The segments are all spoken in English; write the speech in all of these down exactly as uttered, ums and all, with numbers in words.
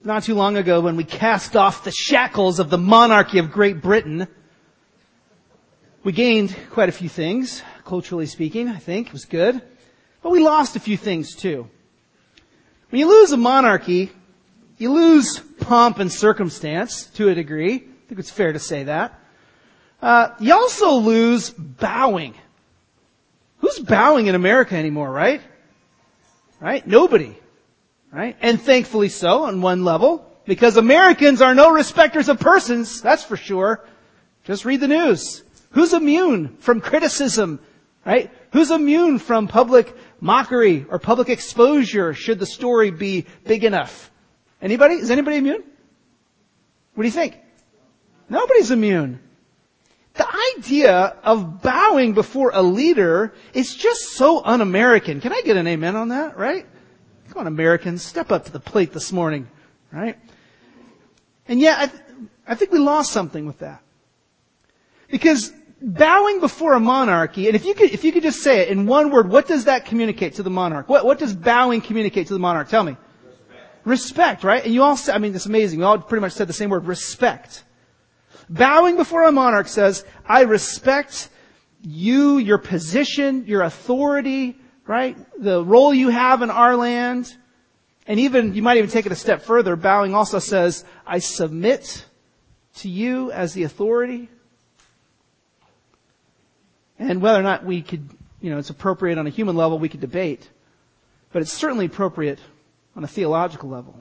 not too long ago when we cast off the shackles of the monarchy of Great Britain, we gained quite a few things, culturally speaking, I think. It was good. But we lost a few things too. When you lose a monarchy, you lose pomp and circumstance to a degree. I think it's fair to say that. Uh, you also lose bowing. Who's bowing in America anymore, right? Right? Nobody. Right? And thankfully so on one level, because Americans are no respecters of persons, that's for sure. Just read the news. Who's immune from criticism? Right? Who's immune from public mockery or public exposure should the story be big enough? Anybody? Is anybody immune? What do you think? Nobody's immune. The idea of bowing before a leader is just so un-American. Can I get an amen on that, right? Come on, Americans, step up to the plate this morning, right? And yet, I, th- I think we lost something with that. Because bowing before a monarchy, and if you could, if you could just say it in one word, what does that communicate to the monarch? What, what does bowing communicate to the monarch? Tell me. Respect. Respect, right? And you all said, I mean, it's amazing. We all pretty much said the same word, respect. Bowing before a monarch says, I respect you, your position, your authority, right? The role you have in our land. And even, you might even take it a step further. Bowing also says, I submit to you as the authority. And whether or not we could, you know, it's appropriate on a human level, we could debate. But it's certainly appropriate on a theological level.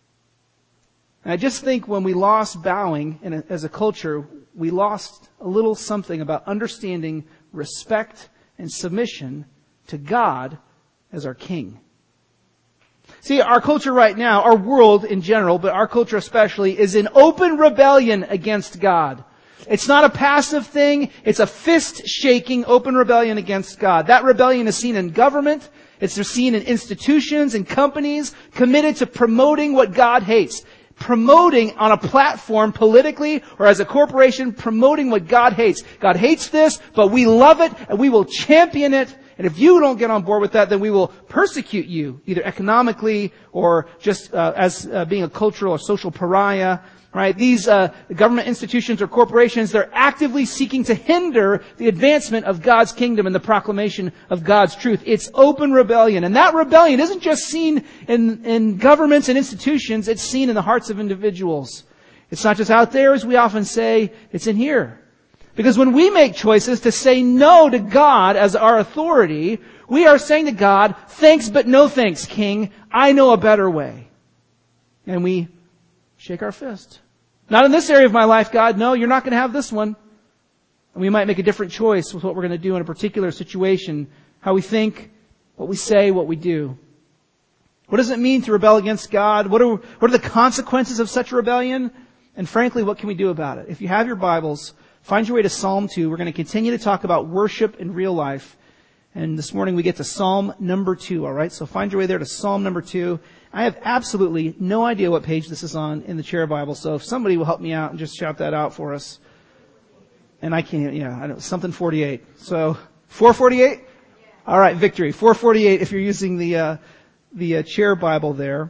And I just think when we lost bowing in a, as a culture, we lost a little something about understanding respect and submission to God as our King. See, our culture right now, our world in general, but our culture especially, is in open rebellion against God. It's not a passive thing. It's a fist-shaking open rebellion against God. That rebellion is seen in government. It's seen in institutions and companies committed to promoting what God hates. Promoting on a platform politically or as a corporation, promoting what God hates. God hates this, but we love it and we will champion it. And if you don't get on board with that, then we will persecute you, either economically or just uh, as uh, being a cultural or social pariah. Right? These uh, government institutions or corporations, they're actively seeking to hinder the advancement of God's kingdom and the proclamation of God's truth. It's open rebellion. And that rebellion isn't just seen in, in governments and institutions, it's seen in the hearts of individuals. It's not just out there, as we often say, it's in here. Because when we make choices to say no to God as our authority, we are saying to God, thanks but no thanks, King. I know a better way. And we shake our fist. Not in this area of my life, God. No, you're not going to have this one. And we might make a different choice with what we're going to do in a particular situation. How we think, what we say, what we do. What does it mean to rebel against God? What are, what are the consequences of such a rebellion? And frankly, what can we do about it? If you have your Bibles, find your way to Psalm two. We're going to continue to talk about worship in real life. And this morning we get to Psalm number two, alright? So find your way there to Psalm number two. I have absolutely no idea what page this is on in the Chair Bible, so if somebody will help me out and just shout that out for us. And I can't, yeah, I know, something forty-eight. So, four forty-eight? Alright, victory. four forty-eight if you're using the, uh, the uh, Chair Bible there.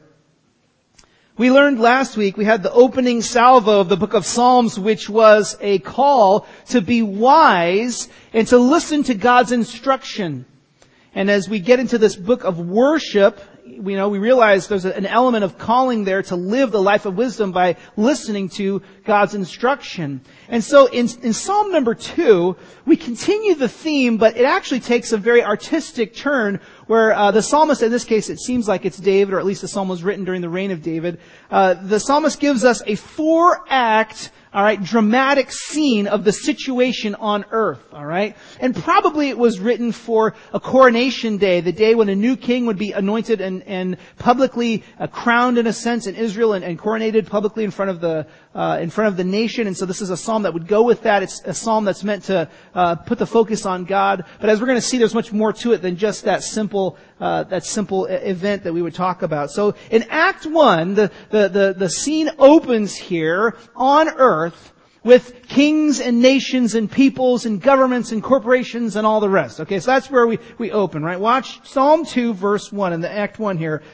We learned last week, we had the opening salvo of the book of Psalms, which was a call to be wise and to listen to God's instruction. And as we get into this book of worship, we know, we realize there's an element of calling there to live the life of wisdom by listening to God's instruction. And so in, in Psalm number two, we continue the theme, but it actually takes a very artistic turn where uh, the psalmist, in this case it seems like it's David, or at least the psalm was written during the reign of David. Uh, the psalmist gives us a four-act, all right, dramatic scene of the situation on earth, all right? And probably it was written for a coronation day, the day when a new king would be anointed and, and publicly uh, crowned in a sense in Israel and, and coronated publicly in front of the uh, in front of the nation. And so this is a psalm that would go with that. It's a psalm that's meant to uh, put the focus on God. But as we're going to see, there's much more to it than just that simple uh, that simple event that we would talk about. So in Act One, the the the, the scene opens here on earth with kings and nations and peoples and governments and corporations and all the rest. Okay, so that's where we, we open, right? Watch Psalm two, verse one in the Act one here.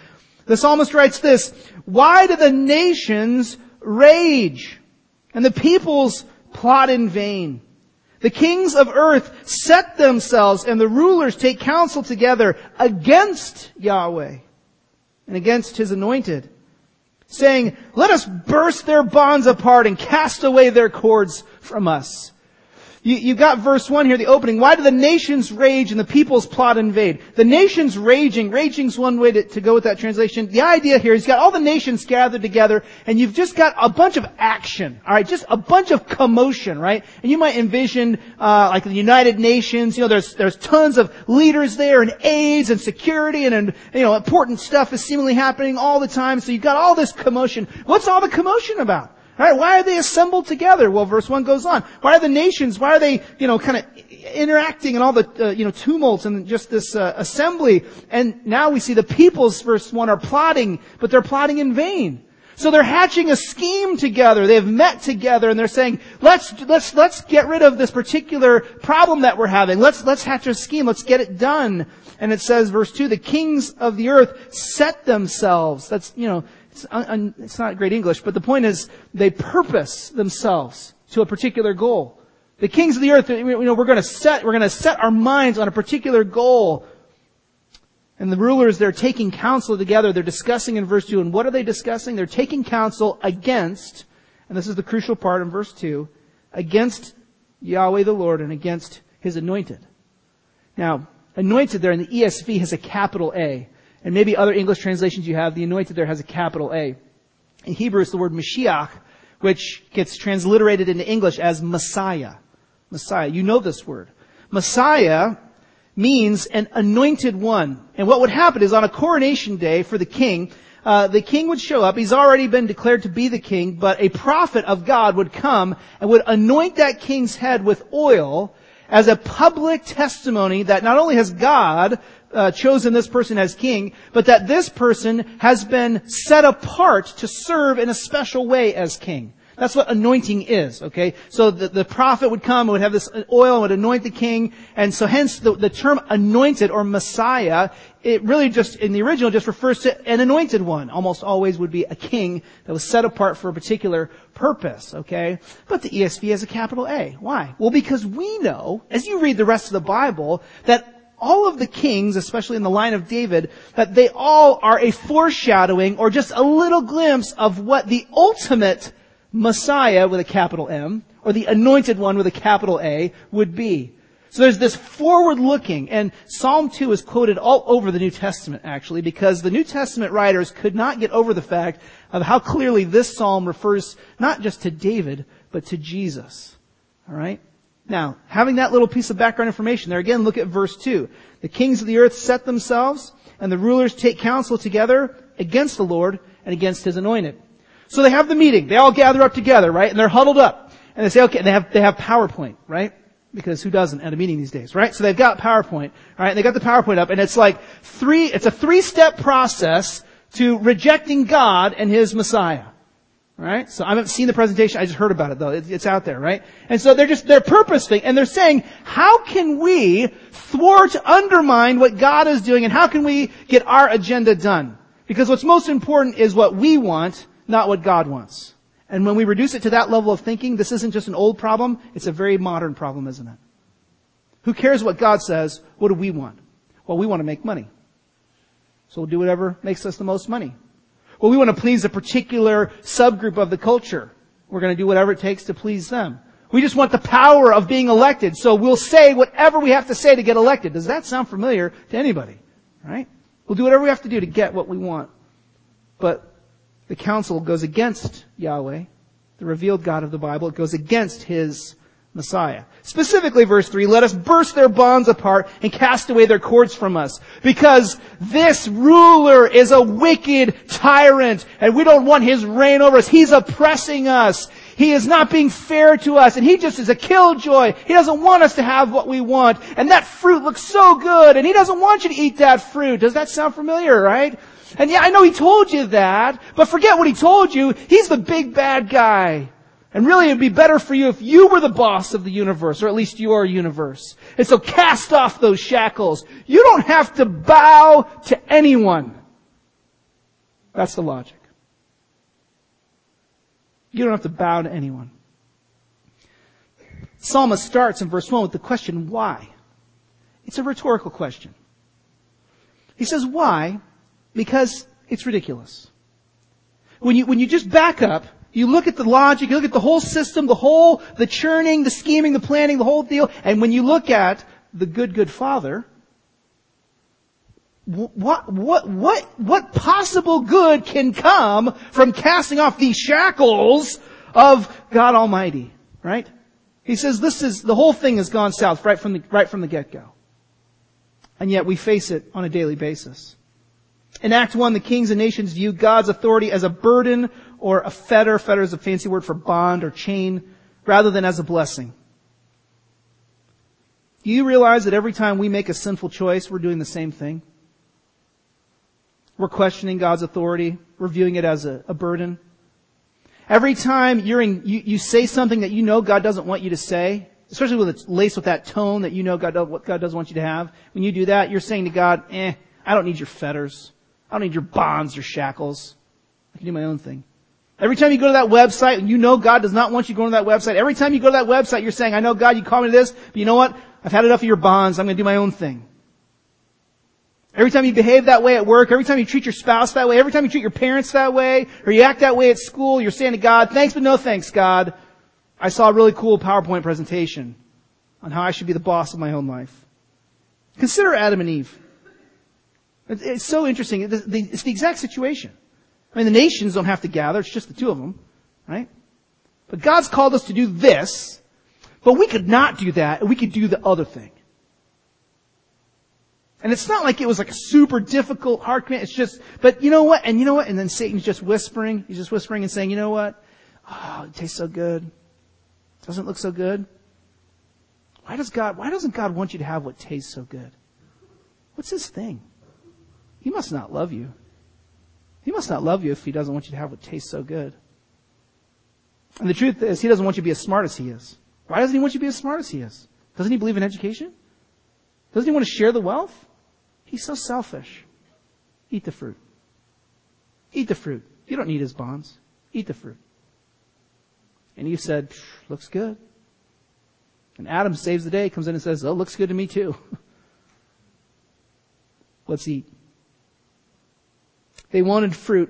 The psalmist writes this, "Why do the nations rage, and the peoples plot in vain? The kings of earth set themselves, and the rulers take counsel together against Yahweh and against His anointed, saying, let us burst their bonds apart and cast away their cords from us." You, you got verse one here, the opening. Why do the nations rage and the peoples plot and invade? The nations raging. Raging's one way to, to go with that translation. The idea here is you've got all the nations gathered together and you've just got a bunch of action. Alright, just a bunch of commotion, right? And you might envision, uh, like the United Nations, you know, there's, there's tons of leaders there and aids and security and, and, you know, important stuff is seemingly happening all the time. So you've got all this commotion. What's all the commotion about? All right, why are they assembled together? Well, verse one goes on. Why are the nations, why are they, you know, kind of interacting in all the, uh, you know, tumults and just this uh, assembly? And now we see the peoples, verse one, are plotting, but they're plotting in vain. So they're hatching a scheme together. They've met together and they're saying, let's, let's, let's get rid of this particular problem that we're having. Let's, let's hatch a scheme. Let's get it done. And it says, verse two, the kings of the earth set themselves. That's, you know, It's, un, it's not great English, but the point is they purpose themselves to a particular goal. The kings of the earth, you know, we're going to set, we're going to set our minds on a particular goal. And the rulers, they're taking counsel together. They're discussing in verse two. And what are they discussing? They're taking counsel against, and this is the crucial part in verse two, against Yahweh the Lord and against His anointed. Now, anointed there in the E S V has a capital A. And maybe other English translations you have, the anointed there has a capital A. In Hebrew, it's the word Mashiach, which gets transliterated into English as Messiah. Messiah. You know this word. Messiah means an anointed one. And what would happen is on a coronation day for the king, uh, the king would show up. He's already been declared to be the king, but a prophet of God would come and would anoint that king's head with oil as a public testimony that not only has God Uh, chosen this person as king, but that this person has been set apart to serve in a special way as king. That's what anointing is, okay? So the, the prophet would come and would have this oil and would anoint the king, and so hence the, the term anointed or Messiah, it really just, in the original, just refers to an anointed one. Almost always would be a king that was set apart for a particular purpose, okay? But the E S V has a capital A. Why? Well, because we know, as you read the rest of the Bible, that all of the kings, especially in the line of David, that they all are a foreshadowing or just a little glimpse of what the ultimate Messiah with a capital M or the anointed one with a capital A would be. So there's this forward looking, and Psalm two is quoted all over the New Testament actually, because the New Testament writers could not get over the fact of how clearly this psalm refers not just to David, but to Jesus. Alright? Now, having that little piece of background information there, again, look at verse two. The kings of the earth set themselves, and the rulers take counsel together against the Lord and against His anointed. So they have the meeting. They all gather up together, right? And they're huddled up. And they say, okay, and they have, they have PowerPoint, right? Because who doesn't at a meeting these days, right? So they've got PowerPoint, right? And they got the PowerPoint up, and it's like three, it's a three-step process to rejecting God and His Messiah. Right? So I haven't seen the presentation. I just heard about it though. It's, it's out there, right? And so they're just, they're purposing and they're saying, how can we thwart, undermine what God is doing and how can we get our agenda done? Because what's most important is what we want, not what God wants. And when we reduce it to that level of thinking, this isn't just an old problem. It's a very modern problem, isn't it? Who cares what God says? What do we want? Well, we want to make money. So we'll do whatever makes us the most money. Well, we want to please a particular subgroup of the culture. We're going to do whatever it takes to please them. We just want the power of being elected, so we'll say whatever we have to say to get elected. Does that sound familiar to anybody? Right? We'll do whatever we have to do to get what we want. But the counsel goes against Yahweh, the revealed God of the Bible. It goes against His Messiah. Specifically, verse three, let us burst their bonds apart and cast away their cords from us. Because this ruler is a wicked tyrant, and we don't want his reign over us. He's oppressing us. He is not being fair to us, and he just is a killjoy. He doesn't want us to have what we want, and that fruit looks so good, and he doesn't want you to eat that fruit. Does that sound familiar, right? And yeah, I know he told you that, but forget what he told you. He's the big bad guy. And really it'd be better for you if you were the boss of the universe, or at least your universe. And so cast off those shackles. You don't have to bow to anyone. That's the logic. You don't have to bow to anyone. Psalmist starts in verse one with the question, why? It's a rhetorical question. He says, why? Because it's ridiculous. When you, when you just back up, you look at the logic, you look at the whole system, the whole, the churning, the scheming, the planning, the whole deal, and when you look at the good, good Father, what, what, what, what possible good can come from casting off these shackles of God Almighty, right? He says this is, the whole thing has gone south right from the, right from the get-go. And yet we face it on a daily basis. In Act one, the kings and nations view God's authority as a burden or a fetter. Fetter is a fancy word for bond or chain, rather than as a blessing. Do you realize that every time we make a sinful choice, we're doing the same thing? We're questioning God's authority. We're viewing it as a, a burden. Every time you're in, you, you say something that you know God doesn't want you to say, especially when it's laced with that tone that you know God, what God doesn't want you to have. When you do that, you're saying to God, eh, I don't need your fetters. I don't need your bonds or shackles. I can do my own thing. Every time you go to that website and you know God does not want you going to that website, every time you go to that website, you're saying, I know God, you call me to this, but you know what? I've had enough of your bonds. I'm going to do my own thing. Every time you behave that way at work, every time you treat your spouse that way, every time you treat your parents that way, or you act that way at school, you're saying to God, thanks but no thanks, God. I saw a really cool PowerPoint presentation on how I should be the boss of my own life. Consider Adam and Eve. It's so interesting. It's the exact situation. I mean, the nations don't have to gather. It's just the two of them, right? But God's called us to do this, but we could not do that, and we could do the other thing. And it's not like it was like a super difficult, hard command. It's just, but you know what? And you know what? And then Satan's just whispering. He's just whispering and saying, you know what? Oh, it tastes so good. Doesn't it look so good? Why does God, why doesn't God want you to have what tastes so good? What's his thing? He must not love you. He must not love you if he doesn't want you to have what tastes so good. And the truth is, he doesn't want you to be as smart as he is. Why doesn't he want you to be as smart as he is? Doesn't he believe in education? Doesn't he want to share the wealth? He's so selfish. Eat the fruit. Eat the fruit. You don't need his bonds. Eat the fruit. And Eve said, looks good. And Adam saves the day, comes in and says, oh, looks good to me too. Let's eat. They wanted fruit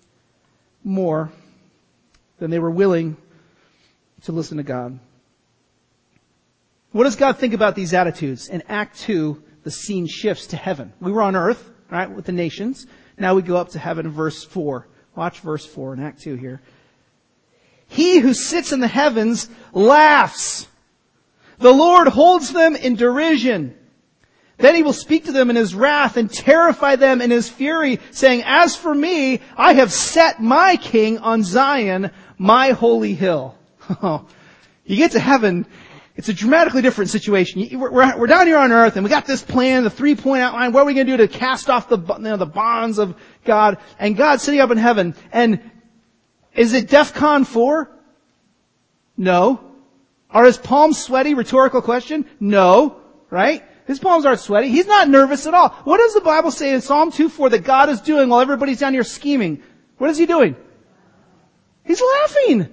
more than they were willing to listen to God. What does God think about these attitudes? In Act two, the scene shifts to heaven. We were on earth, right, with the nations. Now we go up to heaven in verse four. Watch verse four in Act two here. He who sits in the heavens laughs. The Lord holds them in derision. Then he will speak to them in his wrath and terrify them in his fury, saying, as for me, I have set my king on Zion, my holy hill. You get to heaven, it's a dramatically different situation. We're, we're down here on earth and we got this plan, the three-point outline. What are we going to do to cast off the, you know, the bonds of God? And God's sitting up in heaven. And is it DEFCON four? No. Are his palms sweaty? Rhetorical question. No. Right? His palms aren't sweaty. He's not nervous at all. What does the Bible say in Psalm two four that God is doing while everybody's down here scheming? What is he doing? He's laughing.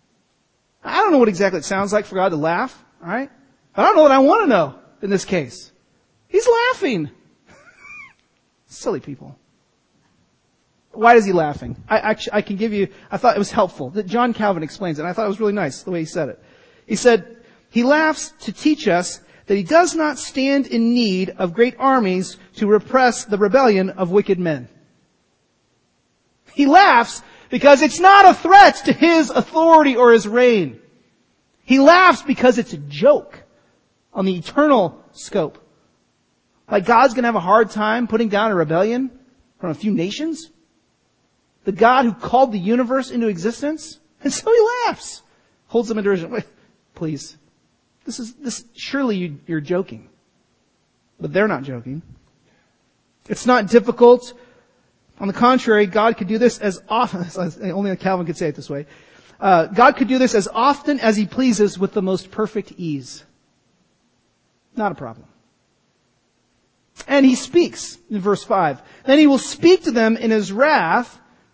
I don't know what exactly it sounds like for God to laugh. All right? I don't know what I want to know in this case. He's laughing. Silly people. Why is he laughing? I actually, I can give you, I thought it was helpful. That John Calvin explains it, and I thought it was really nice the way he said it. He said, he laughs to teach us that he does not stand in need of great armies to repress the rebellion of wicked men. He laughs because it's not a threat to his authority or his reign. He laughs because it's a joke on the eternal scope. Like God's going to have a hard time putting down a rebellion from a few nations? The God who called the universe into existence? And so he laughs. Holds them in derision. Wait, please. This is, this, surely you, you're joking. But they're not joking. It's not difficult. On the contrary, God could do this as often, only Calvin could say it this way. Uh, God could do this as often as he pleases with the most perfect ease. Not a problem. And he speaks in verse five. Then he will speak to them in his wrath,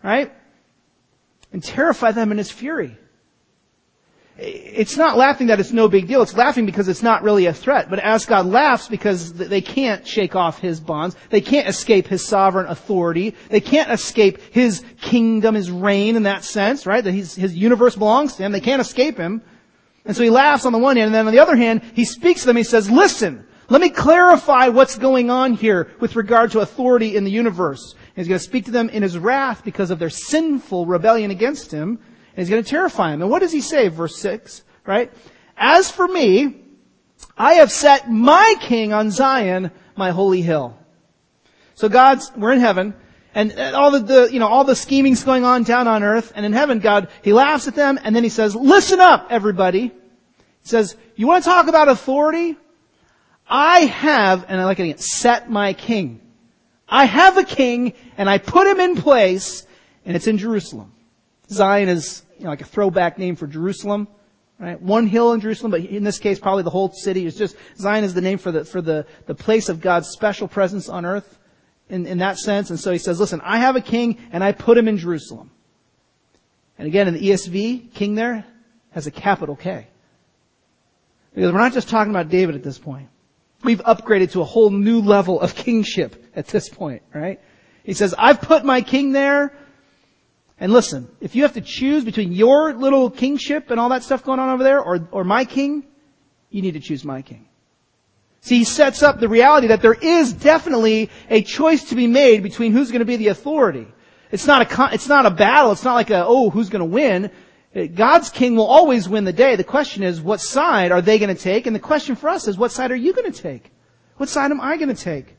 right? And terrify them in his fury. It's not laughing that it's no big deal. It's laughing because it's not really a threat. But as God laughs because they can't shake off his bonds. They can't escape his sovereign authority. They can't escape his kingdom, his reign in that sense, right? That his, his universe belongs to him. They can't escape him. And so he laughs on the one hand. And then on the other hand, he speaks to them. He says, listen, let me clarify what's going on here with regard to authority in the universe. And he's going to speak to them in his wrath because of their sinful rebellion against him. And he's going to terrify him. And what does he say? Verse six, right? As for me, I have set my king on Zion, my holy hill. So God's, we're in heaven, and all the, the, you know, all the scheming's going on down on earth, and in heaven, God, he laughs at them, and then he says, listen up, everybody. He says, you want to talk about authority? I have, and I like it again, set my king. I have a king, and I put him in place, and it's in Jerusalem. Zion is, you know, like a throwback name for Jerusalem, right? One hill in Jerusalem, but in this case, probably the whole city. It's just, Zion is the name for the, for the, the place of God's special presence on earth in, in that sense. And so he says, listen, I have a king and I put him in Jerusalem. And again, in the E S V, king there has a capital K. Because we're not just talking about David at this point. We've upgraded to a whole new level of kingship at this point, right? He says, I've put my king there. And listen, if you have to choose between your little kingship and all that stuff going on over there or, or my king, you need to choose my king. See, he sets up the reality that there is definitely a choice to be made between who's going to be the authority. It's not a, it's not a battle. It's not like a, oh, who's going to win? God's king will always win the day. The question is, what side are they going to take? And the question for us is, what side are you going to take? What side am I going to take?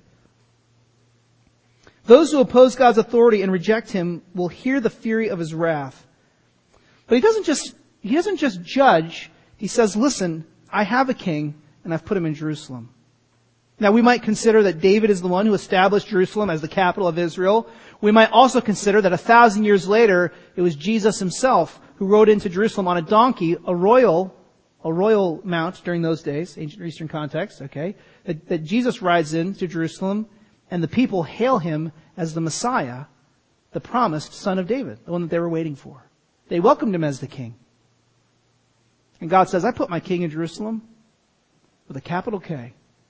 Those who oppose God's authority and reject him will hear the fury of his wrath. But he doesn't just, he doesn't just judge. He says, listen, I have a king and I've put him in Jerusalem. Now we might consider that David is the one who established Jerusalem as the capital of Israel. We might also consider that a thousand years later, it was Jesus himself who rode into Jerusalem on a donkey, a royal, a royal mount during those days, ancient Eastern context, okay? That, that Jesus rides into Jerusalem and the people hail him as the Messiah, the promised son of David, the one that they were waiting for. They welcomed him as the king. And God says, I put my king in Jerusalem with a capital K.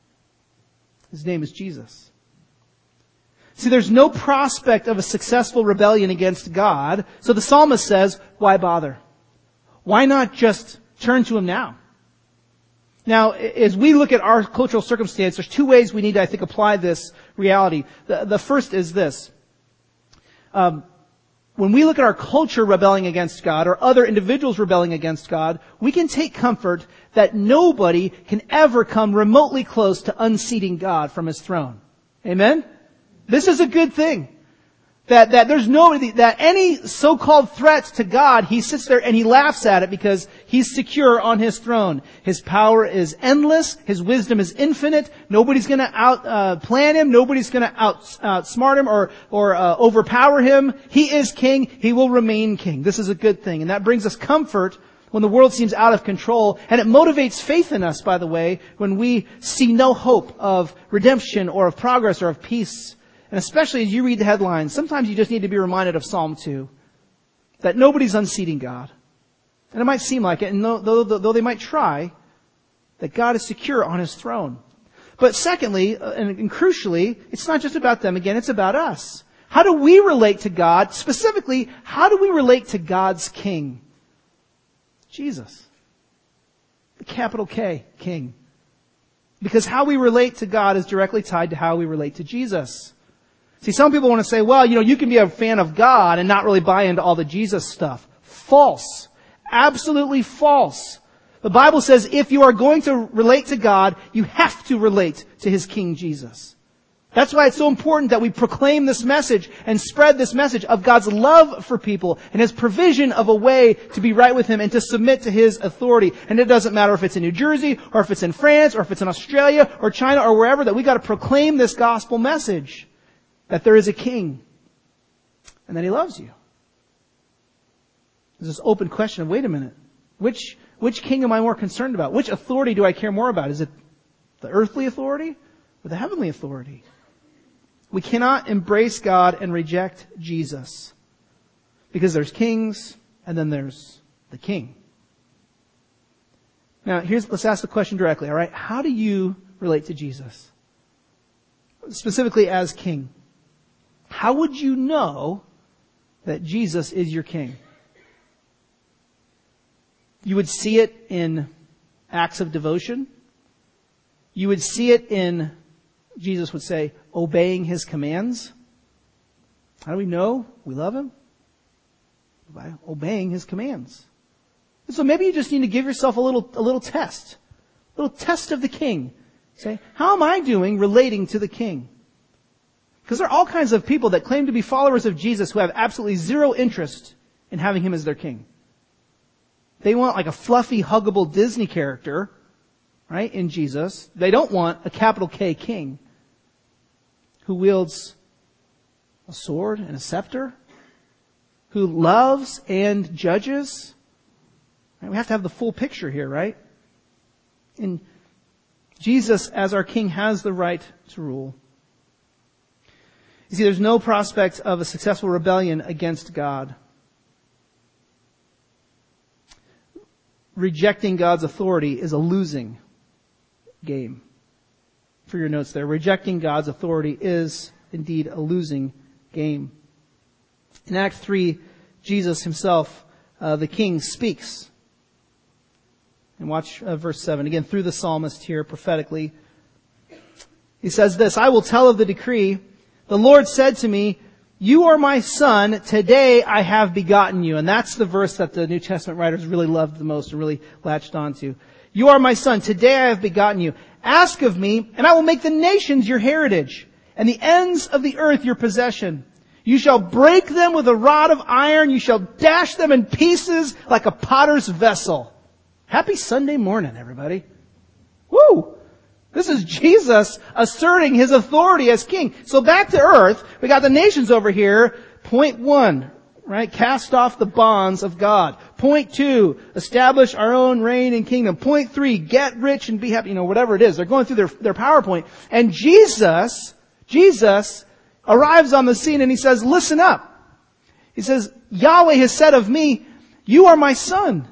His name is Jesus. See, there's no prospect of a successful rebellion against God. So the psalmist says, why bother? Why not just turn to him now? Now, as we look at our cultural circumstance, there's two ways we need to, I think, apply this reality. The, the first is this. Um, when we look at our culture rebelling against God or other individuals rebelling against God, we can take comfort that nobody can ever come remotely close to unseating God from his throne. Amen? This is a good thing. That, that there's nobody, that any so-called threats to God, he sits there and he laughs at it because he's secure on his throne. His power is endless. His wisdom is infinite. Nobody's gonna out, uh, plan him. Nobody's gonna out, outsmart him or, or, uh, overpower him. He is king. He will remain king. This is a good thing. And that brings us comfort when the world seems out of control. And it motivates faith in us, by the way, when we see no hope of redemption or of progress or of peace. And especially as you read the headlines, sometimes you just need to be reminded of Psalm two. That nobody's unseating God. And it might seem like it, and though, though, though they might try, that God is secure on his throne. But secondly, and, and crucially, it's not just about them again, it's about us. How do we relate to God? Specifically, how do we relate to God's King? Jesus. The capital K, King. Because how we relate to God is directly tied to how we relate to Jesus. See, some people want to say, well, you know, you can be a fan of God and not really buy into all the Jesus stuff. False. Absolutely false. The Bible says if you are going to relate to God, you have to relate to his King Jesus. That's why it's so important that we proclaim this message and spread this message of God's love for people and his provision of a way to be right with him and to submit to his authority. And it doesn't matter if it's in New Jersey or if it's in France or if it's in Australia or China or wherever, that we got to proclaim this gospel message. That there is a king. And that he loves you. There's this open question of, wait a minute. Which, which king am I more concerned about? Which authority do I care more about? Is it the earthly authority or the heavenly authority? We cannot embrace God and reject Jesus. Because there's kings, and then there's the king. Now, here's, let's ask the question directly, all right? How do you relate to Jesus? Specifically as king. How would you know that Jesus is your king? You would see it in acts of devotion. You would see it in, Jesus would say, obeying his commands. How do we know we love him? By obeying his commands. And so maybe you just need to give yourself a little, a little test. A little test of the king. Say, how am I doing relating to the king? Because there are all kinds of people that claim to be followers of Jesus who have absolutely zero interest in having him as their king. They want like a fluffy, huggable Disney character, right, in Jesus. They don't want a capital K king who wields a sword and a scepter, who loves and judges. Right? We have to have the full picture here, right? And Jesus, as our king, has the right to rule. You see, there's no prospect of a successful rebellion against God. Rejecting God's authority is a losing game. For your notes there, rejecting God's authority is indeed a losing game. In Act three, Jesus himself, uh, the king, speaks. And watch uh, verse seven. Again, through the psalmist here, prophetically. He says this, I will tell of the decree. The Lord said to me, you are my son, today I have begotten you. And that's the verse that the New Testament writers really loved the most and really latched onto. You are my son, today I have begotten you. Ask of me, and I will make the nations your heritage, and the ends of the earth your possession. You shall break them with a rod of iron, you shall dash them in pieces like a potter's vessel. Happy Sunday morning, everybody. Woo! This is Jesus asserting his authority as king. So back to earth, we got the nations over here. Point one, right? Cast off the bonds of God. Point two, establish our own reign and kingdom. Point three, get rich and be happy. You know, whatever it is. They're going through their, their PowerPoint. And Jesus, Jesus arrives on the scene and he says, listen up. He says, Yahweh has said of me, you are my son.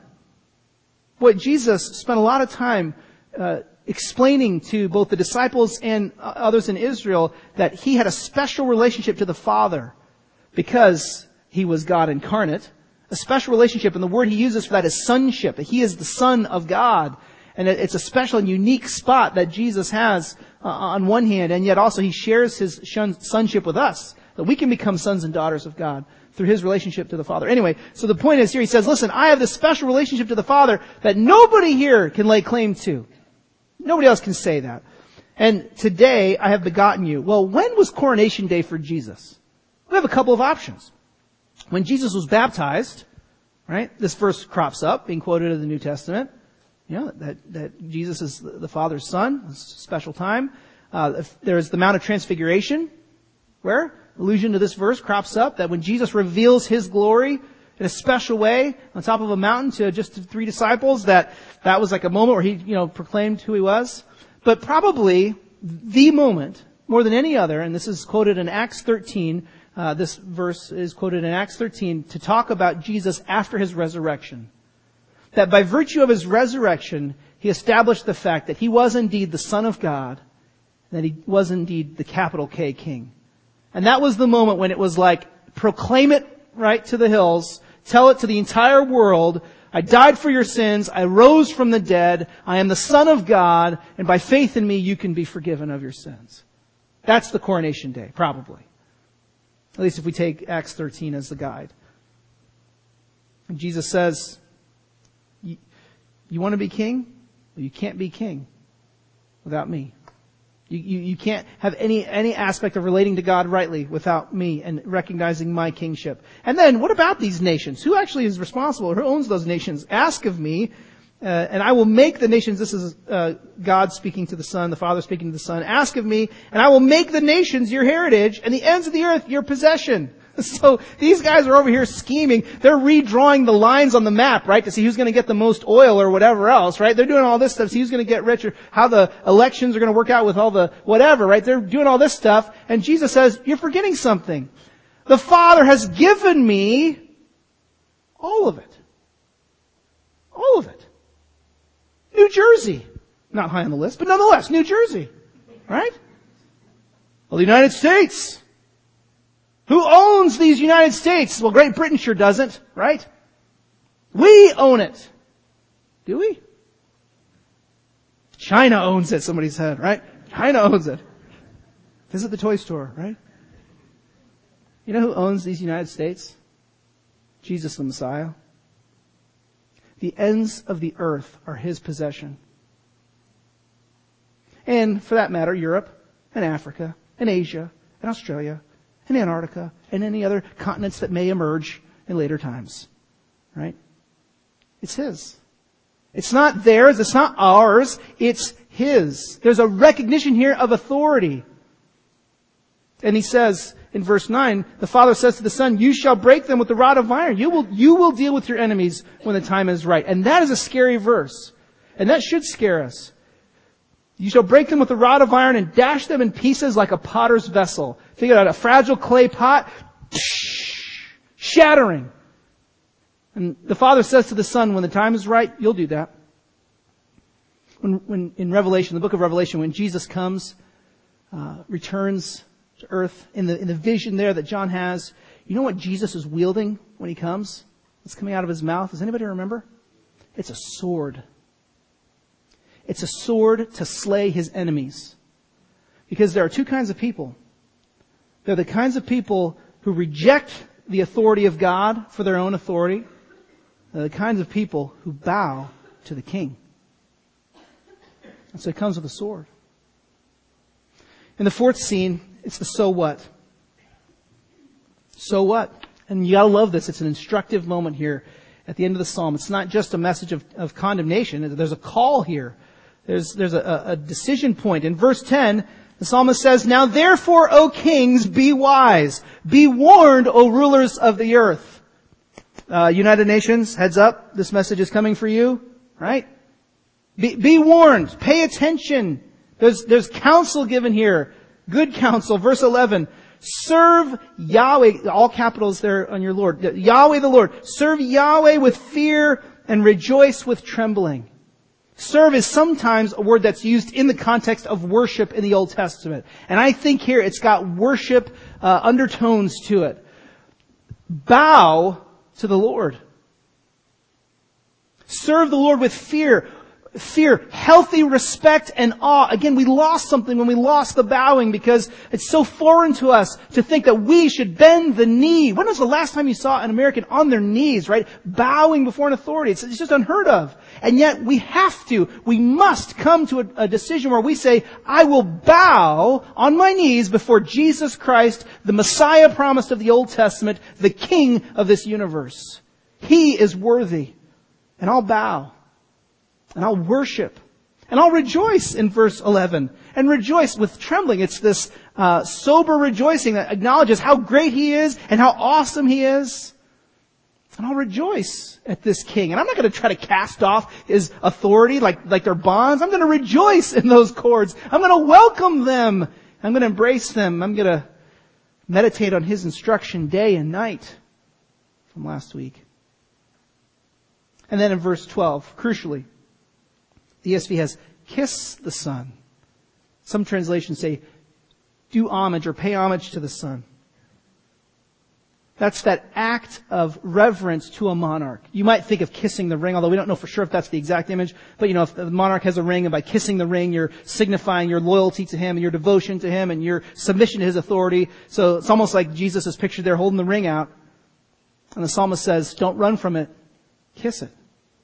Boy, Jesus spent a lot of time, uh, explaining to both the disciples and others in Israel that he had a special relationship to the Father because he was God incarnate. A special relationship, and the word he uses for that is sonship. He is the Son of God. And it's a special and unique spot that Jesus has uh, on one hand, and yet also he shares his sonship with us, that we can become sons and daughters of God through his relationship to the Father. Anyway, so the point is here, he says, listen, I have this special relationship to the Father that nobody here can lay claim to. Nobody else can say that. And today I have begotten you. Well, when was coronation day for Jesus? We have a couple of options. When Jesus was baptized, right, this verse crops up, being quoted in the New Testament, you know, that, that Jesus is the Father's Son. It's a special time. Uh, there's the Mount of Transfiguration, where allusion to this verse crops up, that when Jesus reveals his glory in a special way on top of a mountain to just three disciples, that that was like a moment where he, you know, proclaimed who he was. But probably the moment, more than any other, and this is quoted in Acts thirteen, uh, this verse is quoted in Acts thirteen to talk about Jesus after his resurrection. That by virtue of his resurrection, he established the fact that he was indeed the Son of God, and that he was indeed the capital K King. And that was the moment when it was like, proclaim it right to the hills, tell it to the entire world, I died for your sins, I rose from the dead, I am the Son of God, and by faith in me you can be forgiven of your sins. That's the coronation day, probably. At least if we take Acts thirteen as the guide. And Jesus says, you, you want to be king? Well, you can't be king without me. You, you, you can't have any, any aspect of relating to God rightly without me and recognizing my kingship. And then, what about these nations? Who actually is responsible? Who owns those nations? Ask of me, uh, and I will make the nations, this is uh, God speaking to the Son, the Father speaking to the Son. Ask of me, and I will make the nations your heritage, and the ends of the earth your possession. So these guys are over here scheming. They're redrawing the lines on the map, right, to see who's going to get the most oil or whatever else, right? They're doing all this stuff, see who's going to get richer, how the elections are going to work out with all the whatever, right? They're doing all this stuff. And Jesus says, you're forgetting something. The Father has given me All of it. All of it. New Jersey. Not high on the list, but nonetheless, New Jersey. Right? Well, the United States. Who owns these United States? Well, Great Britain sure doesn't, right? We own it. Do we? China owns it, somebody said, right? China owns it. Visit the toy store, right? You know who owns these United States? Jesus the Messiah. The ends of the earth are His possession. And for that matter, Europe and Africa and Asia and Australia and Antarctica and any other continents that may emerge in later times. Right? It's His. It's not theirs. It's not ours. It's His. There's a recognition here of authority. And He says in verse nine, the Father says to the Son, you shall break them with the rod of iron. You will, you will deal with your enemies when the time is right. And that is a scary verse. And that should scare us. You shall break them with the rod of iron and dash them in pieces like a potter's vessel. Think about a fragile clay pot, shattering. And the Father says to the Son, when the time is right, you'll do that. When, when in Revelation, the book of Revelation, when Jesus comes, uh, returns to earth, in the in the vision there that John has, you know what Jesus is wielding when He comes? What's coming out of His mouth? Does anybody remember? It's a sword. It's a sword to slay His enemies. Because there are two kinds of people. They're the kinds of people who reject the authority of God for their own authority. They're the kinds of people who bow to the King. And so He comes with a sword. In the fourth scene, it's the so what. So what? And you gotta love this. It's an instructive moment here at the end of the psalm. It's not just a message of, of condemnation. There's a call here. There's, there's a, a decision point. In verse ten, the psalmist says, now therefore, O kings, be wise. Be warned, O rulers of the earth. Uh, United Nations, heads up. This message is coming for you. Right? Be, be warned. Pay attention. There's, there's counsel given here. Good counsel. Verse eleven. Serve Yahweh, all capitals there on your Lord. Yahweh the Lord. Serve Yahweh with fear and rejoice with trembling. Serve is sometimes a word that's used in the context of worship in the Old Testament. And I think here it's got worship uh, undertones to it. Bow to the Lord. Serve the Lord with fear. Fear, healthy respect and awe. Again, we lost something when we lost the bowing because it's so foreign to us to think that we should bend the knee. When was the last time you saw an American on their knees, right? Bowing before an authority. It's, it's just unheard of. And yet we have to, we must come to a, a decision where we say, I will bow on my knees before Jesus Christ, the Messiah promised of the Old Testament, the King of this universe. He is worthy. And I'll bow. And I'll worship. And I'll rejoice in verse eleven. And rejoice with trembling. It's this uh, sober rejoicing that acknowledges how great He is and how awesome He is. And I'll rejoice at this King. And I'm not going to try to cast off His authority like, like they're bonds. I'm going to rejoice in those cords. I'm going to welcome them. I'm going to embrace them. I'm going to meditate on His instruction day and night from last week. And then in verse twelve, crucially, the E S V has, kiss the Son. Some translations say, do homage or pay homage to the Son. That's that act of reverence to a monarch. You might think of kissing the ring, although we don't know for sure if that's the exact image. But you know, if the monarch has a ring, and by kissing the ring, you're signifying your loyalty to him, and your devotion to him, and your submission to his authority. So it's almost like Jesus is pictured there holding the ring out. And the psalmist says, don't run from it. Kiss it.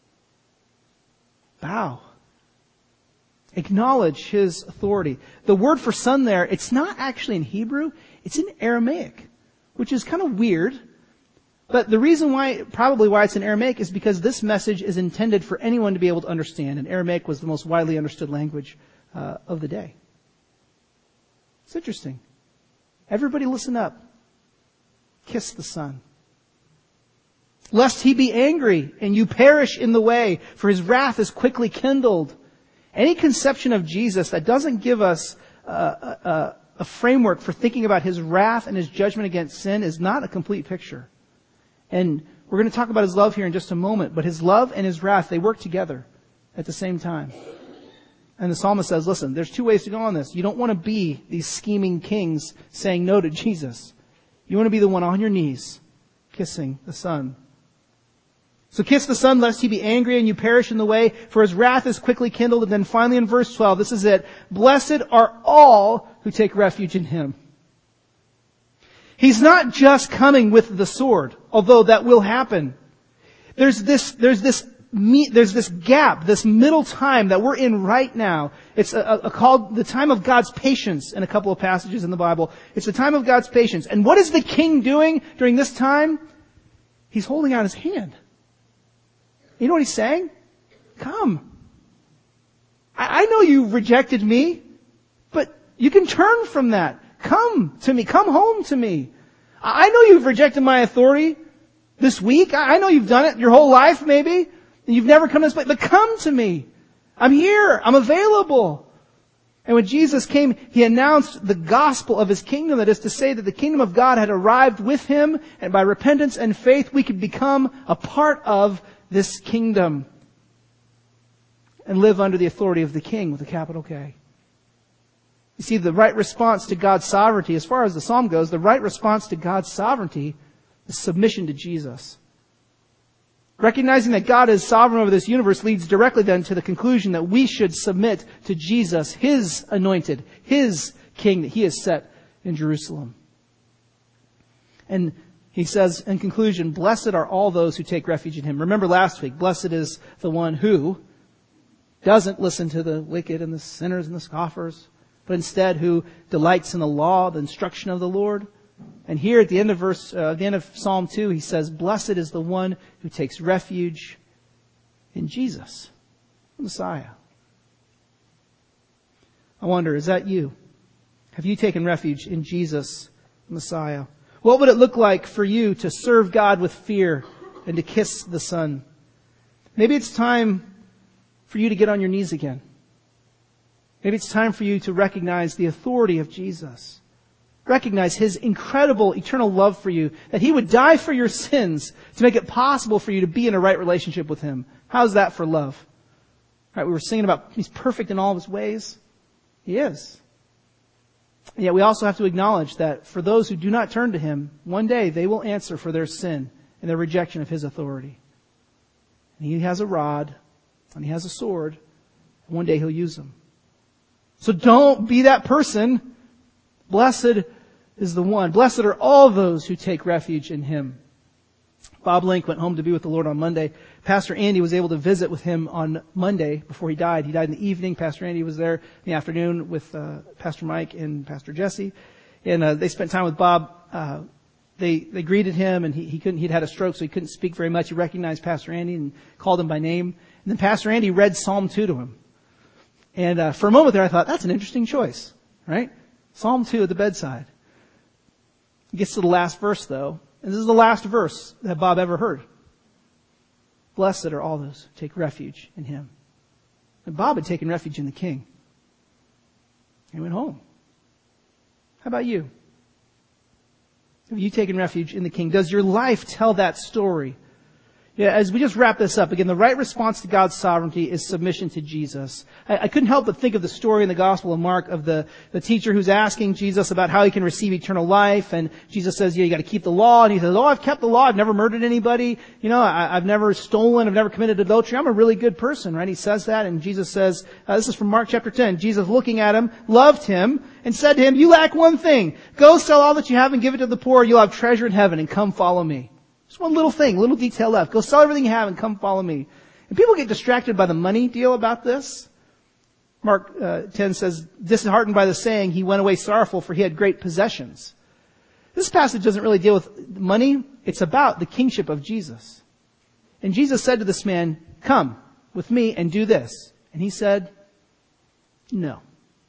Bow. Acknowledge His authority. The word for son there, it's not actually in Hebrew, it's in Aramaic, which is kind of weird. But the reason why, probably why it's in Aramaic is because this message is intended for anyone to be able to understand. And Aramaic was the most widely understood language uh, of the day. It's interesting. Everybody listen up. Kiss the Son. Lest He be angry and you perish in the way, for His wrath is quickly kindled. Any conception of Jesus that doesn't give us a, a, a framework for thinking about His wrath and His judgment against sin is not a complete picture. And We're going to talk about his love here in just a moment, but his love and his wrath, they work together at the same time. And the psalmist says, listen, there's two ways to go on this. You don't want to be these scheming kings saying no to Jesus. You want to be the one on your knees, kissing the Son. So kiss the Son, lest he be angry and you perish in the way, for his wrath is quickly kindled. And then finally in verse twelve, this is it. Blessed are all who take refuge in him. He's not just coming with the sword, although that will happen. There's this, there's this, there's this gap, this middle time that we're in right now. It's a, a, called the time of God's patience in a couple of passages in the Bible. It's the time of God's patience. And what is the king doing during this time? He's holding out his hand. You know what he's saying? Come. I, I know you rejected me, but you can turn from that. Come to me. Come home to me. I know you've rejected my authority this week. I know you've done it your whole life maybe. And you've never come to this place. But come to me. I'm here. I'm available. And when Jesus came, he announced the gospel of his kingdom. That is to say that the kingdom of God had arrived with him. And by repentance and faith, we could become a part of this kingdom. And live under the authority of the king with a capital K. You see, the right response to God's sovereignty, as far as the psalm goes, the right response to God's sovereignty is submission to Jesus. Recognizing that God is sovereign over this universe leads directly then to the conclusion that we should submit to Jesus, his anointed, his king that he has set in Jerusalem. And he says in conclusion, blessed are all those who take refuge in him. Remember last week, blessed is the one who doesn't listen to the wicked and the sinners and the scoffers, but instead who delights in the law, the instruction of the Lord. And here at the end of verse, uh, the end of Psalm two, he says, blessed is the one who takes refuge in Jesus, the Messiah. I wonder, is that you? Have you taken refuge in Jesus, the Messiah? What would it look like for you to serve God with fear and to kiss the Son? Maybe it's time for you to get on your knees again. Maybe it's time for you to recognize the authority of Jesus. Recognize his incredible eternal love for you, that he would die for your sins to make it possible for you to be in a right relationship with him. How's that for love? Right, we were singing about he's perfect in all of his ways. He is. And yet we also have to acknowledge that for those who do not turn to him, one day they will answer for their sin and their rejection of his authority. And he has a rod and he has a sword, and one day he'll use them. So don't be that person. Blessed is the one. Blessed are all those who take refuge in him. Bob Link went home to be with the Lord on Monday. Pastor Andy was able to visit with him on Monday before he died. He died in the evening. Pastor Andy was there in the afternoon with uh, Pastor Mike and Pastor Jesse. And uh, they spent time with Bob. Uh, they they greeted him, and he, he couldn't. He'd had a stroke, so he couldn't speak very much. He recognized Pastor Andy and called him by name. And then Pastor Andy read Psalm two to him. And uh, for a moment there, I thought, that's an interesting choice, right? Psalm two at the bedside. He gets to the last verse, though. And this is the last verse that Bob ever heard. Blessed are all those who take refuge in him. And Bob had taken refuge in the King. He went home. How about you? Have you taken refuge in the King? Does your life tell that story? Yeah, as we just wrap this up, again, the right response to God's sovereignty is submission to Jesus. I, I couldn't help but think of the story in the Gospel of Mark of the, the teacher who's asking Jesus about how he can receive eternal life. And Jesus says, yeah, you got to keep the law. And he says, oh, I've kept the law. I've never murdered anybody. You know, I, I've never stolen. I've never committed adultery. I'm a really good person, right? He says that. And Jesus says, uh, this is from Mark chapter ten. Jesus, looking at him, loved him and said to him, you lack one thing. Go sell all that you have and give it to the poor. You'll have treasure in heaven, and come follow me. Just one little thing, little detail left. Go sell everything you have and come follow me. And people get distracted by the money deal about this. Mark uh, ten says, disheartened by the saying, he went away sorrowful, for he had great possessions. This passage doesn't really deal with money. It's about the kingship of Jesus. And Jesus said to this man, come with me and do this. And he said, no.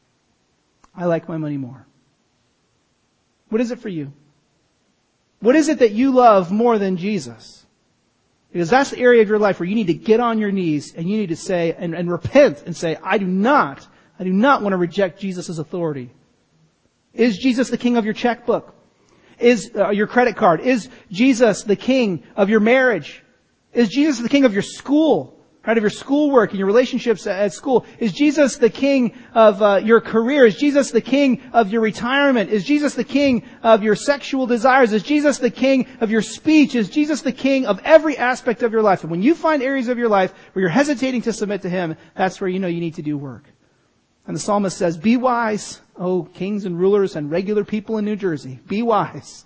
I like my money more. What is it for you? What is it that you love more than Jesus? Because that's the area of your life where you need to get on your knees and you need to say and, and repent and say, I do not, I do not want to reject Jesus' authority. Is Jesus the king of your checkbook? is uh, your credit card? Is Jesus the king of your marriage? Is Jesus the king of your school? Right, of your schoolwork and your relationships at school? Is Jesus the king of uh, your career? Is Jesus the king of your retirement? Is Jesus the king of your sexual desires? Is Jesus the king of your speech? Is Jesus the king of every aspect of your life? And when you find areas of your life where you're hesitating to submit to Him, that's where you know you need to do work. And the psalmist says, be wise, O kings and rulers and regular people in New Jersey. Be wise.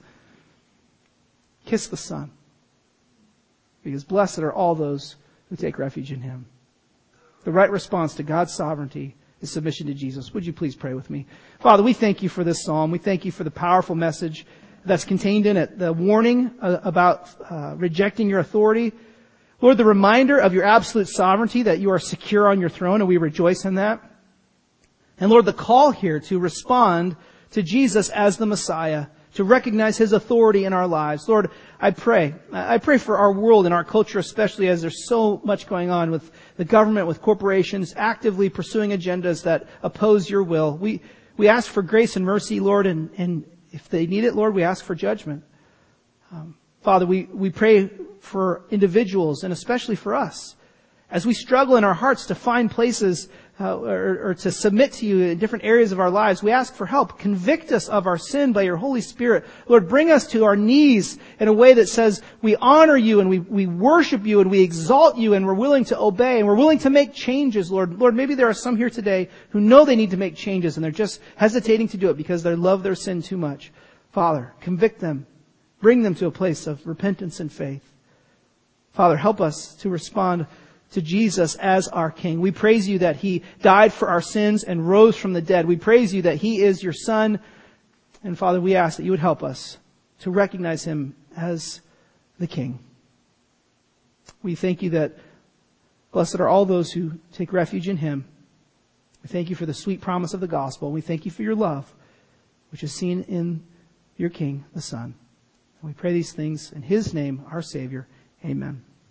Kiss the Son. Because blessed are all those who take refuge in Him. The right response to God's sovereignty is submission to Jesus. Would you please pray with me? Father, we thank You for this psalm. We thank You for the powerful message that's contained in it. The warning uh, about uh, rejecting Your authority. Lord, the reminder of Your absolute sovereignty, that You are secure on Your throne, and we rejoice in that. And Lord, the call here to respond to Jesus as the Messiah, to recognize His authority in our lives. Lord, I pray. I pray for our world and our culture, especially as there's so much going on with the government, with corporations actively pursuing agendas that oppose Your will. We we ask for grace and mercy, Lord, and, and if they need it, Lord, we ask for judgment. Um, Father, we, we pray for individuals and especially for us. As we struggle in our hearts to find places uh, or, or to submit to You in different areas of our lives, we ask for help. Convict us of our sin by Your Holy Spirit. Lord, bring us to our knees in a way that says we honor You and we, we worship You and we exalt You and we're willing to obey and we're willing to make changes, Lord. Lord, maybe there are some here today who know they need to make changes and they're just hesitating to do it because they love their sin too much. Father, convict them. Bring them to a place of repentance and faith. Father, help us to respond to Jesus as our King. We praise You that He died for our sins and rose from the dead. We praise You that He is Your Son. And Father, we ask that You would help us to recognize Him as the King. We thank You that blessed are all those who take refuge in Him. We thank You for the sweet promise of the gospel. We thank You for Your love, which is seen in Your King, the Son. And we pray these things in His name, our Savior. Amen.